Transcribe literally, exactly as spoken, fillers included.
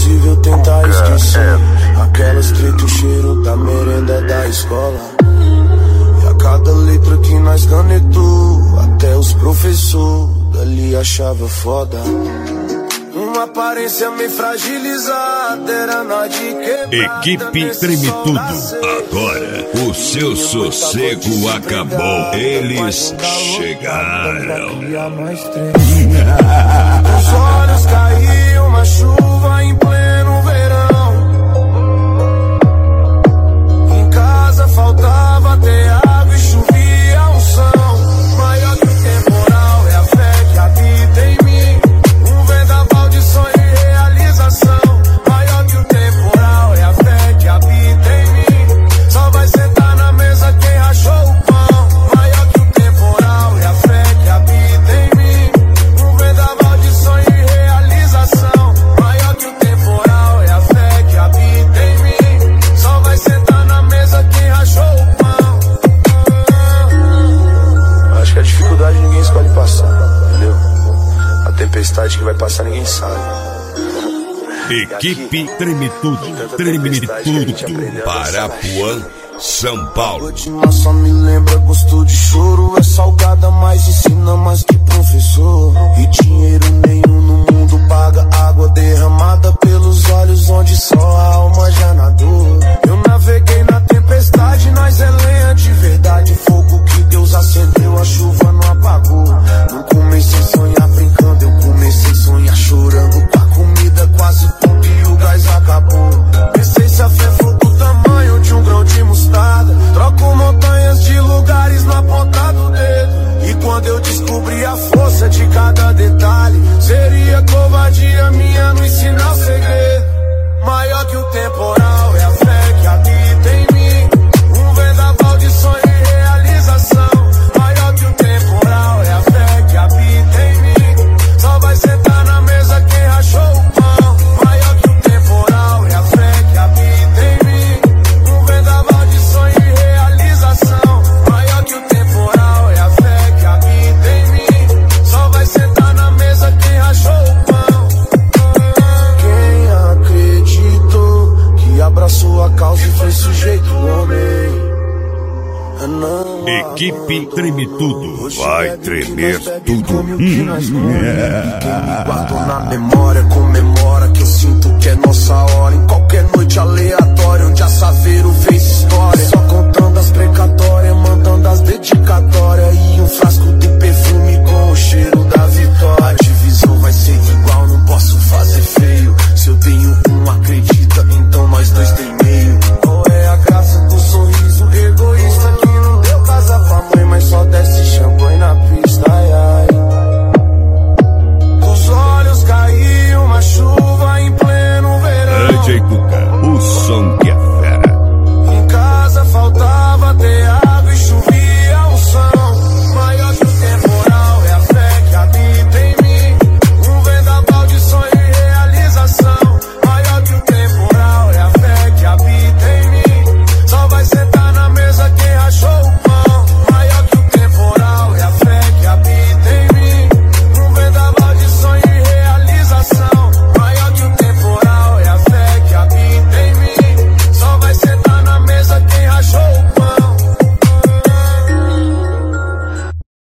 impossível tentar esquecer aquelas treta, o cheiro da merenda da escola. E a cada letra que nós canetou, até os professores dali achava foda. Uma aparência meio fragilizada, era nós de quebrada. Equipe Treme Tudo. Agora o seu sossego acabou. Eles chegaram. Os olhos caíam, uma chuva em pleno verão. Em casa faltava até água e chovia unção. Maior que o temporal é a fé que habita em mim. Um vendaval de sonho e realização. Maior que o temporal é a fé que habita em mim. Só vai sentar na mesa quem rachou o pão. Maior que o temporal é a fé que habita em mim. Um vendaval de sonho e realização. Maior que o temporal é a fé que habita em mim. Só vai sentar na mesa quem rachou o pão. Acho que a dificuldade ninguém escolhe passar, entendeu? A tempestade que vai passar ninguém sabe. Equipe Treme Tudo. Treme Tudo. Parapuã, São Paulo. Só me lembra gosto de choro. É salgada, mas ensina mais que professor. E dinheiro nenhum no mundo paga água derramada pelos olhos onde só a alma já nadou. Eu naveguei na tempestade, nós é lenha de verdade. Fogo que Deus acendeu, a chuva não apagou. Não comecei a sonhar brincando, eu comecei a sonhar chorando. Com a comida quase pronta e o gás acabou. Pensei se a fé for do tamanho de um grão de mostarda. Troco montanhas de lugares na ponta do dedo. E quando eu descobri a força de cada detalhe, seria covardia minha não ensinar o segredo. Maior que o temporal é a fé que habita em mim. Um vendaval de sonho e realização. Maior que o temporal é a fé que habita em mim. Só vai sentar na mesa quem rachou o pão. Maior que o temporal é a fé que habita em mim. Um vendaval de sonho e realização. Maior que o temporal é a fé que habita em mim. Só vai sentar na mesa quem rachou o pão. Quem acreditou que abraçou a causa e foi sujeito homem. Não, Equipe Treme Tudo. Vai tremer tudo. Quem me guardou na memória